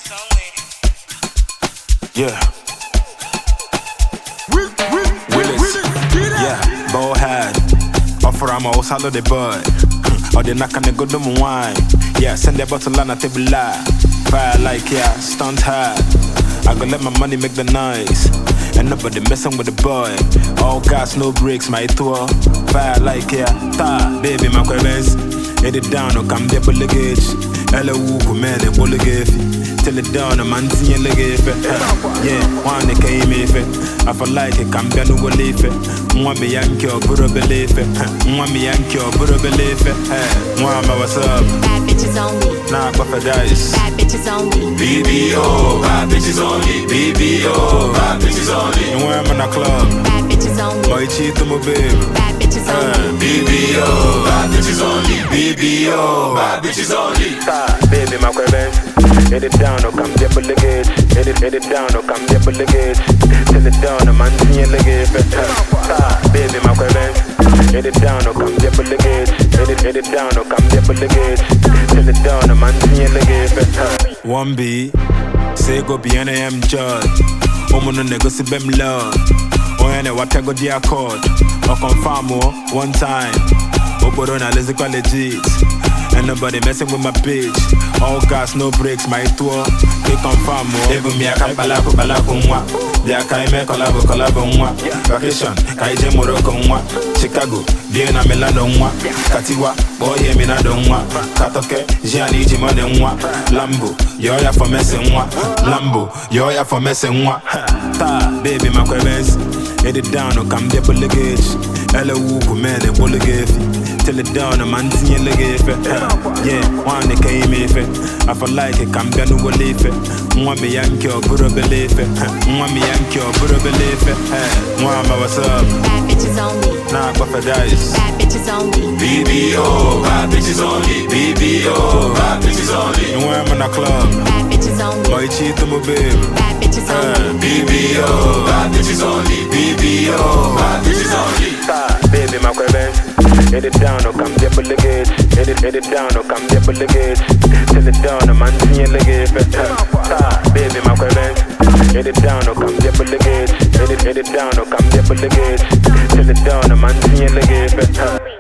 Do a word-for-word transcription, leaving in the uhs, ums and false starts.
Yeah. Willis. Yeah. Ball head. Offer I'm all salad the bird. Or the knock on the good wine. Yeah, send the bottle on a table live. Fire like yeah, stunt hard. I go let my money make the noise. And nobody messing with the boy. All gas, no brakes, my tour. Fire like yeah, ta, baby, my quebens. Hit it down, or come be a bullegage. Hello, man, a bullegage. Till it down, a man seeing the gate. Yeah, one they came if it. I feel like it can be a new leaf. One me yankee or Buru believe it. One me yankee or Buru believe it. One, what's up? Bad bitches only. Nah, but for dice. Bad bitches only. B B O, bad bitches only. B B O, bad bitches only. And when I'm in a club, Bad bitches only. boy, cheat to my baby. Bad bitches only. B B O, bad bitches only. B B O, bad bitches only. Ta, baby, my quebens. Hit it down, or come be a bullegage. Hit it, hit it down, or come be a bullegage. Till it down, a man seeing the gate. Ta, baby, my quebens. Hit it down, or come be a bullegage. Hit it, hit it down, or come be a bullegage. Till it down, a man seeing the gate. One B, say go be an A M judge. Woman on the go see them love. Oh, and what I go the accord. Or confirm one time. Oborona, let's go legit. And nobody messing with my bitch. All gas, no brakes, my tour. They confirm more. They me a kapalaku balaku mwa. They a kaime collabo collabo mwa. Vacation, kaije Morocco mwa. Chicago, Vienna Milano mwa. Katiwa, boy me na don mwa. Katoke, Gianni Jimone mwa. Lambo, yo ya for messing mwa. Lambo, yo ya for messing mwa. Ta, baby my quebens. Hit it down, or come be a bullegage. Hello, man, a bullegage. Till it down, a man seeing the gate. Yeah, one they came if it. I feel like it can be a new leaf. One me yankee or Buru believe it. One me yankee or Buru believe it. One, what's up? Bad bitches only. Nah, but for dice. Bad bitches only. B B O, bad bitches only. B B O, bad bitches only. And when I'm in a club, Bad bitches only. boy, cheat to my baby. Bad bitches only. B B O, bad bitches only. B B O, bad bitches only. Ta, baby, my quebens. Hit it down, or come be a bullegage. Hit it, hit it down, or come be a bullegage. Till it down, a man seeing the gate. Ta, baby, my quebens. Hit it down, or come be a bullegage. Hit it, hit it down, or come be a bullegage. Till it down, a man seeing the gate.